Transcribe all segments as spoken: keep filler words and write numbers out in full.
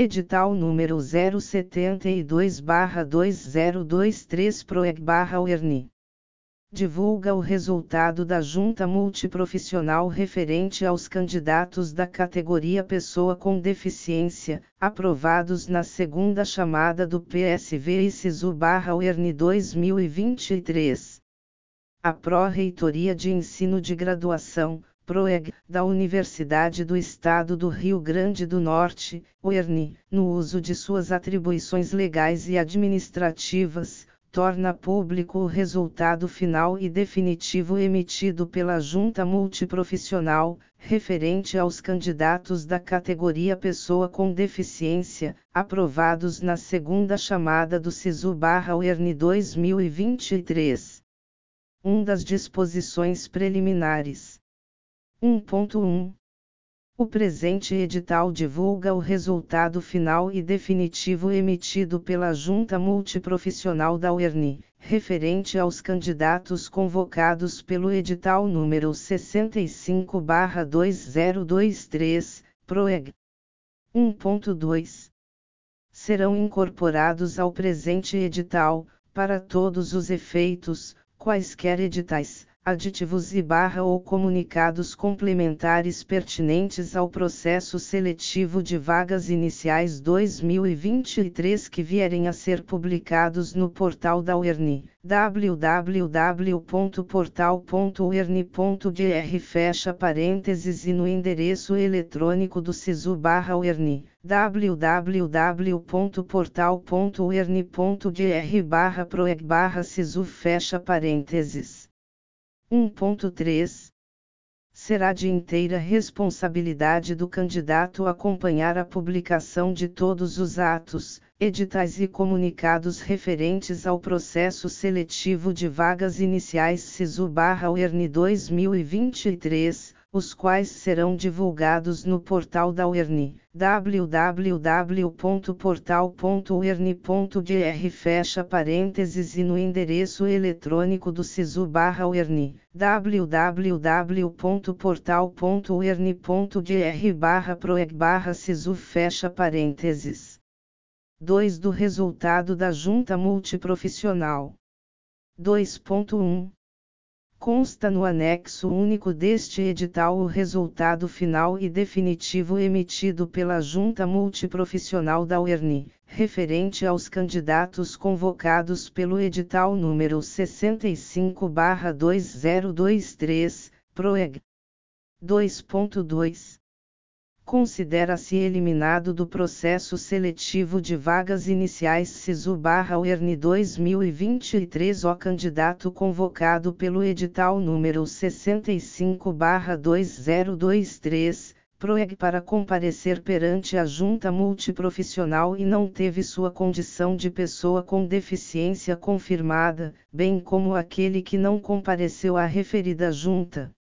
Edital número zero setenta e dois barra dois zero dois três Proeg barra U E R N. Divulga o resultado da Junta Multiprofissional referente aos candidatos da categoria Pessoa com Deficiência, aprovados na segunda chamada do P S V e SISU barra U E R N dois mil e vinte e três. A Pró-Reitoria de Ensino de Graduação, Proeg, da Universidade do Estado do Rio Grande do Norte, U E R N, no uso de suas atribuições legais e administrativas, torna público o resultado final e definitivo emitido pela Junta Multiprofissional, referente aos candidatos da categoria Pessoa com Deficiência, aprovados na segunda chamada do SISU barra U E R N dois mil e vinte e três. um Das disposições preliminares. um ponto um. O presente edital divulga o resultado final e definitivo emitido pela Junta Multiprofissional da U E R N, referente aos candidatos convocados pelo edital número sessenta e cinco barra dois zero dois três, Proeg. um ponto dois. Serão incorporados ao presente edital, para todos os efeitos, quaisquer editais, aditivos e barra ou comunicados complementares pertinentes ao processo seletivo de vagas iniciais dois mil e vinte e três que vierem a ser publicados no portal da U E R N, w w w ponto portal ponto u e r n ponto b r fecha parênteses e no endereço eletrônico do SISU barra U E R N, w w w ponto portal ponto u e r n ponto b r barra proeg barra SISU fecha parênteses. um ponto três. Será de inteira responsabilidade do candidato acompanhar a publicação de todos os atos, editais e comunicados referentes ao processo seletivo de vagas iniciais SISU barra U E R N dois mil e vinte e três, os quais serão divulgados no portal da U E R N, w w w ponto portal ponto u e r n ponto b r fecha parênteses e no endereço eletrônico do SISU barra U E R N, w w w ponto portal ponto u e r n ponto b r barra proeg barra SISU fecha parênteses. dois Do resultado da Junta Multiprofissional. dois ponto um. Consta no anexo único deste edital o resultado final e definitivo emitido pela Junta Multiprofissional da U E R N, referente aos candidatos convocados pelo edital número sessenta e cinco barra dois zero dois três, Proeg. dois ponto dois. Considera-se eliminado do processo seletivo de vagas iniciais SISU barra U E R N dois mil e vinte e três o candidato convocado pelo edital número sessenta e cinco barra dois zero dois três, Proeg para comparecer perante a Junta Multiprofissional e não teve sua condição de pessoa com deficiência confirmada, bem como aquele que não compareceu à referida Junta.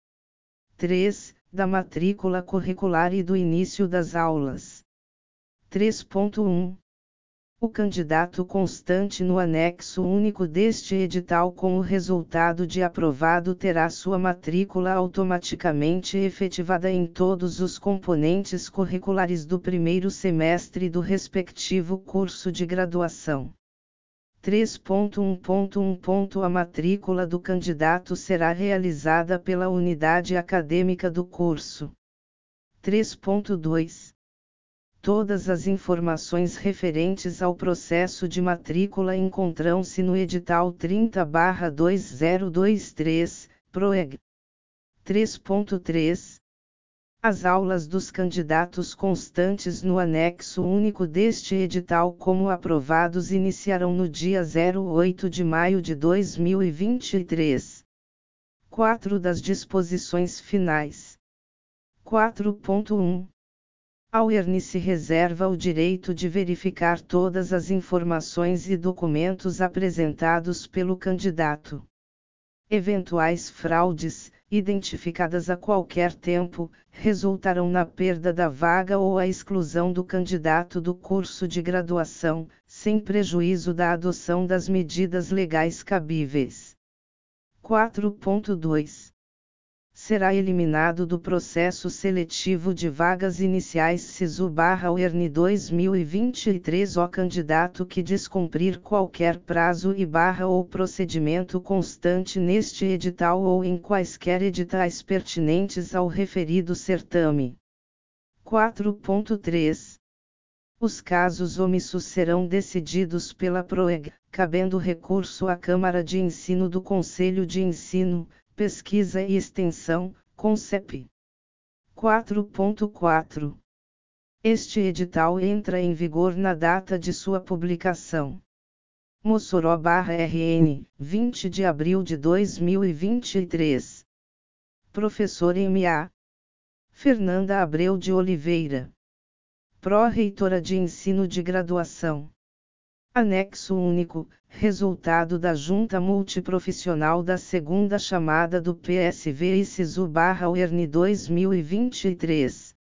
três. Da matrícula curricular e do início das aulas. três ponto um. O candidato constante no anexo único deste edital com o resultado de aprovado terá sua matrícula automaticamente efetivada em todos os componentes curriculares do primeiro semestre do respectivo curso de graduação. três ponto um ponto um A matrícula do candidato será realizada pela unidade acadêmica do curso. três ponto dois. Todas as informações referentes ao processo de matrícula encontram-se no edital trinta barra dois zero dois três, Proeg. três ponto três. As aulas dos candidatos constantes no anexo único deste edital como aprovados iniciarão no dia zero oito de maio de dois mil e vinte e três. quatro Das disposições finais. quatro ponto um. A U E R N se reserva o direito de verificar todas as informações e documentos apresentados pelo candidato. Eventuais fraudes, identificadas a qualquer tempo, resultarão na perda da vaga ou a exclusão do candidato do curso de graduação, sem prejuízo da adoção das medidas legais cabíveis. quatro ponto dois. será eliminado do processo seletivo de vagas iniciais SISU-U E R N dois mil e vinte e três o candidato que descumprir qualquer prazo e barra ou procedimento constante neste edital ou em quaisquer editais pertinentes ao referido certame. quatro ponto três. Os casos omissos serão decididos pela PROEG, cabendo recurso à Câmara de Ensino do Conselho de Ensino, Pesquisa e Extensão, CONCEP. quatro ponto quatro. Este edital entra em vigor na data de sua publicação. Mossoró-R N, vinte de abril de dois mil e vinte e três. Professor M A Fernanda Abreu de Oliveira. Pró-reitora de Ensino de Graduação. Anexo único, resultado da Junta Multiprofissional da segunda chamada do P S V e SISU-U E R N dois mil e vinte e três.